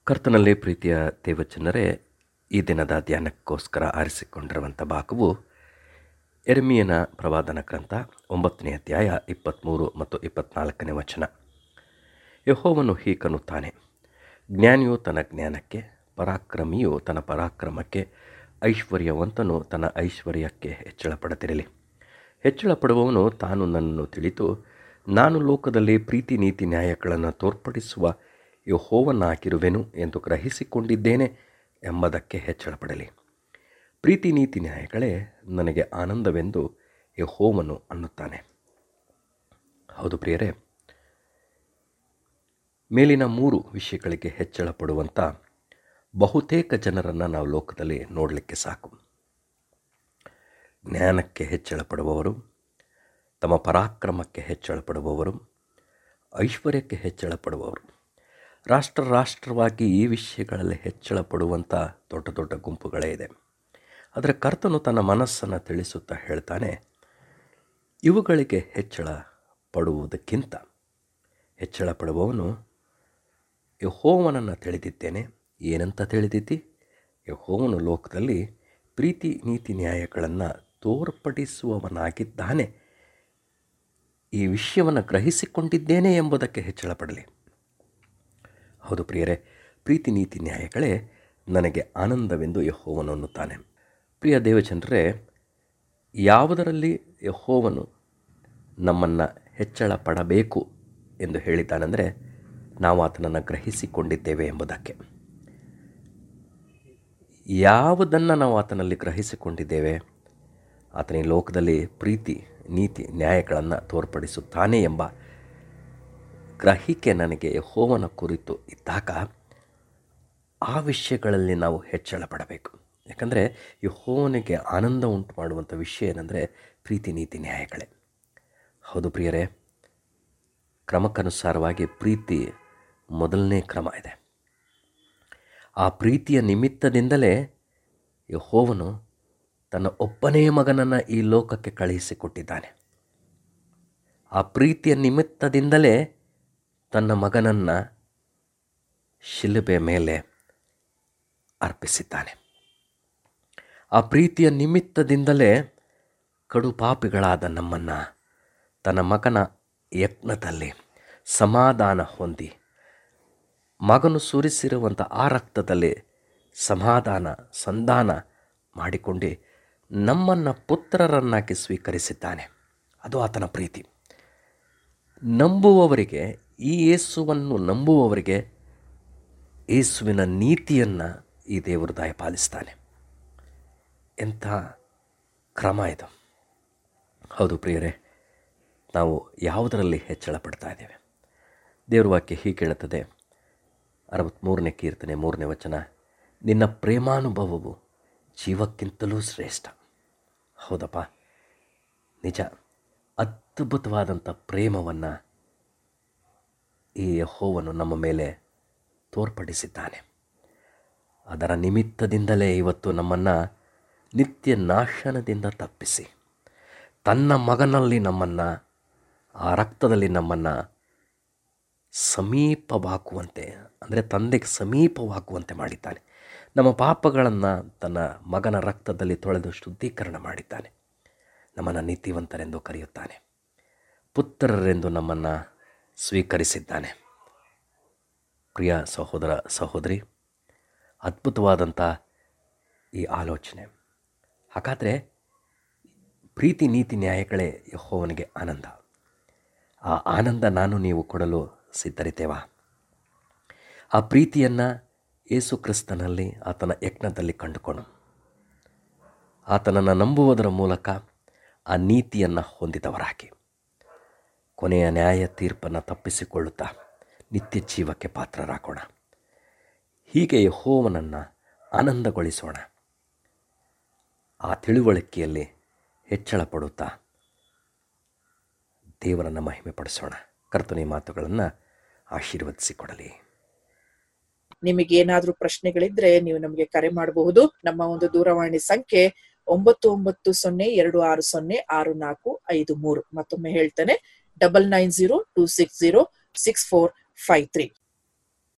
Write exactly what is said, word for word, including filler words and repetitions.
ಕರ್ತನಲ್ಲಿ ಪ್ರೀತಿಯ ದೇವಜನರೇ, ಈ ದಿನದ ಧ್ಯಾನಕ್ಕೋಸ್ಕರ ಆರಿಸಿಕೊಂಡಿರುವಂಥ ಭಾಗವು ಯೆರೆಮೀಯನ ಪ್ರವಾದನ ಗ್ರಂಥ ಒಂಬತ್ತನೇ ಅಧ್ಯಾಯ ಇಪ್ಪತ್ತ್ಮೂರು ಮತ್ತು ಇಪ್ಪತ್ತ್ನಾಲ್ಕನೇ ವಚನ. ಯೆಹೋವನು ಹೀಗನ್ನುತ್ತಾನೆ, ಜ್ಞಾನಿಯು ತನ್ನ ಜ್ಞಾನಕ್ಕೆ, ಪರಾಕ್ರಮಿಯು ತನ್ನ ಪರಾಕ್ರಮಕ್ಕೆ, ಐಶ್ವರ್ಯವಂತನು ತನ್ನ ಐಶ್ವರ್ಯಕ್ಕೆ ಹೆಚ್ಚಳ ಪಡದಿರಲಿ. ಹೆಚ್ಚಳ ಪಡುವವನು ತಾನು ನನ್ನನ್ನು ತಿಳಿದು ನಾನು ಲೋಕದಲ್ಲಿ ಪ್ರೀತಿ ನೀತಿ ನ್ಯಾಯಗಳನ್ನು ತೋರ್ಪಡಿಸುವ ಯೆಹೋವನಾಗಿರುವೆನು ಎಂದು ಗ್ರಹಿಸಿಕೊಂಡಿದ್ದೇನೆ ಎಂಬುದಕ್ಕೆ ಹೆಚ್ಚಳ ಪಡಲಿ. ಪ್ರೀತಿ ನೀತಿ ನ್ಯಾಯಗಳೇ ನನಗೆ ಆನಂದವೆಂದು ಯೆಹೋವನು ಅನ್ನುತ್ತಾನೆ. ಹೌದು ಪ್ರಿಯರೇ, ಮೇಲಿನ ಮೂರು ವಿಷಯಗಳಿಗೆ ಹೆಚ್ಚಳ ಪಡುವಂಥ ಬಹುತೇಕ ಜನರನ್ನು ನಾವು ಲೋಕದಲ್ಲಿ ನೋಡಲಿಕ್ಕೆ ಸಾಕು. ಜ್ಞಾನಕ್ಕೆ ಹೆಚ್ಚಳ ಪಡುವವರು, ತಮ್ಮ ಪರಾಕ್ರಮಕ್ಕೆ ಹೆಚ್ಚಳ ಪಡುವವರು, ಐಶ್ವರ್ಯಕ್ಕೆ ಹೆಚ್ಚಳ ಪಡುವವರು. ರಾಷ್ಟ್ರ ರಾಷ್ಟ್ರವಾಗಿ ಈ ವಿಷಯಗಳಲ್ಲಿ ಹೆಚ್ಚಳ ಪಡುವಂಥ ದೊಡ್ಡ ದೊಡ್ಡ ಗುಂಪುಗಳೇ ಇದೆ. ಆದರೆ ಕರ್ತನು ತನ್ನ ಮನಸ್ಸನ್ನು ತಿಳಿಸುತ್ತಾ ಹೇಳ್ತಾನೆ, ಇವುಗಳಿಗೆ ಹೆಚ್ಚಳ ಪಡುವುದಕ್ಕಿಂತ ಹೆಚ್ಚಳ ಪಡುವವನು ಯೆಹೋವನನ್ನು ತಿಳಿದಿದ್ದೇನೆ. ಏನಂತ ತಿಳಿದಿದ್ದಿ? ಯೆಹೋವನು ಲೋಕದಲ್ಲಿ ಪ್ರೀತಿ ನೀತಿ ನ್ಯಾಯಗಳನ್ನು ತೋರ್ಪಡಿಸುವವನಾಗಿದ್ದಾನೆ, ಈ ವಿಷಯವನ್ನು ಗ್ರಹಿಸಿಕೊಂಡಿದ್ದೇನೆ ಎಂಬುದಕ್ಕೆ ಹೆಚ್ಚಳ ಪಡಲಿ. ಹೌದು ಪ್ರಿಯರೇ, ಪ್ರೀತಿ ನೀತಿ ನ್ಯಾಯಗಳೇ ನನಗೆ ಆನಂದವೆಂದು ಯೆಹೋವನು ಅನ್ನುತ್ತಾನೆ. ಪ್ರಿಯ ದೇವಜನರೇ, ಯಾವುದರಲ್ಲಿ ಯೆಹೋವನು ನಮ್ಮನ್ನು ಹೆಚ್ಚಳ ಪಡಬೇಕು ಎಂದು ಹೇಳಿದ್ದಾನೆಂದರೆ ನಾವು ಆತನನ್ನು ಗ್ರಹಿಸಿಕೊಂಡಿದ್ದೇವೆ ಎಂಬುದಕ್ಕೆ. ಯಾವುದನ್ನು ನಾವು ಆತನಲ್ಲಿ ಗ್ರಹಿಸಿಕೊಂಡಿದ್ದೇವೆ? ಆತನ ಈ ಲೋಕದಲ್ಲಿ ಪ್ರೀತಿ ನೀತಿ ನ್ಯಾಯಗಳನ್ನು ತೋರ್ಪಡಿಸುತ್ತಾನೆ ಎಂಬ ಗ್ರಹಿಕೆ ನನಗೆ ಯೆಹೋವನ ಕುರಿತು ಇದ್ದಾಗ ಆ ವಿಷಯಗಳಲ್ಲಿ ನಾವು ಹೆಚ್ಚಳ ಪಡಬೇಕು. ಯಾಕಂದರೆ ಯೆಹೋವನಿಗೆ ಆನಂದ ಉಂಟು ಮಾಡುವಂಥ ವಿಷಯ ಏನಂದರೆ ಪ್ರೀತಿ ನೀತಿ ನ್ಯಾಯಗಳೇ. ಹೌದು ಪ್ರಿಯರೇ, ಕ್ರಮಕ್ಕನುಸಾರವಾಗಿ ಪ್ರೀತಿ ಮೊದಲನೇ ಕ್ರಮ ಇದೆ. ಆ ಪ್ರೀತಿಯ ನಿಮಿತ್ತದಿಂದಲೇ ಯೆಹೋವನು ತನ್ನ ಒಬ್ಬನೇ ಮಗನನ್ನು ಈ ಲೋಕಕ್ಕೆ ಕಳುಹಿಸಿಕೊಟ್ಟಿದ್ದಾನೆ. ಆ ಪ್ರೀತಿಯ ನಿಮಿತ್ತದಿಂದಲೇ ತನ್ನ ಮಗನನ್ನು ಶಿಲುಬೆ ಮೇಲೆ ಅರ್ಪಿಸಿದ್ದಾನೆ. ಆ ಪ್ರೀತಿಯ ನಿಮಿತ್ತದಿಂದಲೇ ಕಡು ಪಾಪಿಗಳಾದ ನಮ್ಮನ್ನು ತನ್ನ ಮಗನ ಯಜ್ಞದಲ್ಲಿ ಸಮಾಧಾನ ಹೊಂದಿ, ಮಗನು ಸುರಿಸಿರುವಂಥ ಆ ರಕ್ತದಲ್ಲಿ ಸಮಾಧಾನ ಸಂಧಾನ ಮಾಡಿಕೊಂಡು ನಮ್ಮನ್ನು ಪುತ್ರರನ್ನಾಗಿ ಸ್ವೀಕರಿಸಿದ್ದಾನೆ. ಅದು ಆತನ ಪ್ರೀತಿ. ನಂಬುವವರಿಗೆ, ಈ ಯೇಸುವನ್ನು ನಂಬುವವರಿಗೆ ಯೇಸುವಿನ ನೀತಿಯನ್ನು ಈ ದೇವರು ದಯಪಾಲಿಸ್ತಾನೆ. ಎಂಥ ಕ್ರಮ ಇದು! ಹೌದು ಪ್ರಿಯರೇ, ನಾವು ಯಾವುದರಲ್ಲಿ ಹೆಚ್ಚಳ ಪಡ್ತಾ ಇದ್ದೇವೆ? ದೇವರ ವಾಕ್ಯ ಹೀಗೆ ಹೇಳುತ್ತದೆ, ಅರವತ್ತ್ಮೂರನೇ ಕೀರ್ತನೆ ಮೂರನೇ ವಚನ, ನಿನ್ನ ಪ್ರೇಮಾನುಭವವು ಜೀವಕ್ಕಿಂತಲೂ ಶ್ರೇಷ್ಠ. ಹೌದಪ್ಪ, ನಿಜ. ಅದ್ಭುತವಾದಂಥ ಪ್ರೇಮವನ್ನು ಈ ಯೆಹೋವನು ನಮ್ಮ ಮೇಲೆ ತೋರ್ಪಡಿಸಿದ್ದಾನೆ. ಅದರ ನಿಮಿತ್ತದಿಂದಲೇ ಇವತ್ತು ನಮ್ಮನ್ನು ನಿತ್ಯ ನಾಶನದಿಂದ ತಪ್ಪಿಸಿ ತನ್ನ ಮಗನಲ್ಲಿ ನಮ್ಮನ್ನು, ಆ ರಕ್ತದಲ್ಲಿ ನಮ್ಮನ್ನು ಸಮೀಪವಾಗುವಂತೆ, ಅಂದರೆ ತಂದೆಗೆ ಸಮೀಪವಾಗುವಂತೆ ಮಾಡಿದ್ದಾನೆ. ನಮ್ಮ ಪಾಪಗಳನ್ನು ತನ್ನ ಮಗನ ರಕ್ತದಲ್ಲಿ ತೊಳೆದು ಶುದ್ಧೀಕರಣ ಮಾಡಿದ್ದಾನೆ. ನಮ್ಮನ್ನು ನೀತಿವಂತರೆಂದು ಕರೆಯುತ್ತಾನೆ. ಪುತ್ರರೆಂದು ನಮ್ಮನ್ನು ಸ್ವೀಕರಿಸಿದ್ದಾನೆ. ಪ್ರಿಯ ಸಹೋದರ ಸಹೋದರಿ, ಅದ್ಭುತವಾದಂಥ ಈ ಆಲೋಚನೆ. ಹಾಗಾದರೆ ಪ್ರೀತಿ ನೀತಿ ನ್ಯಾಯಗಳೇ ಯೆಹೋವನಿಗೆ ಆನಂದ. ಆ ಆನಂದ ನಾನು ನೀವು ಕೊಡಲು ಸಿದ್ಧರಿದ್ದೇವಾ? ಆ ಪ್ರೀತಿಯನ್ನು ಯೇಸು ಕ್ರಿಸ್ತನಲ್ಲಿ, ಆತನ ಯಜ್ಞದಲ್ಲಿ ಕಂಡುಕೊಂಡು ಆತನನ್ನು ನಂಬುವುದರ ಮೂಲಕ ಆ ನೀತಿಯನ್ನು ಹೊಂದಿದವರಾಗಿ ಕೊನೆಯ ನ್ಯಾಯ ತೀರ್ಪನ್ನು ತಪ್ಪಿಸಿಕೊಳ್ಳುತ್ತಾ ನಿತ್ಯ ಜೀವಕ್ಕೆ ಪಾತ್ರರಾಗೋಣ. ಹೀಗೆ ಯೆಹೋವನನ್ನು ಆನಂದಗೊಳಿಸೋಣ. ಆ ತಿಳುವಳಿಕೆಯಲ್ಲಿ ಹೆಚ್ಚಳ ಪಡುತ್ತಾ ದೇವರನ್ನು ಮಹಿಮೆ ಪಡಿಸೋಣ. ಕರ್ತನ ಮಾತುಗಳನ್ನು ಆಶೀರ್ವದಿಸಿಕೊಡಲಿ. ನಿಮಗೇನಾದ್ರೂ ಪ್ರಶ್ನೆಗಳಿದ್ರೆ ನೀವು ನಮಗೆ ಕರೆ ಮಾಡಬಹುದು. ನಮ್ಮ ಒಂದು ದೂರವಾಣಿ ಸಂಖ್ಯೆ ಒಂಬತ್ತು ಒಂಬತ್ತು ಸೊನ್ನೆ ಎರಡು ಆರು ಸೊನ್ನೆ ಆರು ನಾಲ್ಕು ಐದು ಮೂರು. ಮತ್ತೊಮ್ಮೆ ಹೇಳ್ತೇನೆ, double nine zero two six zero six four five three.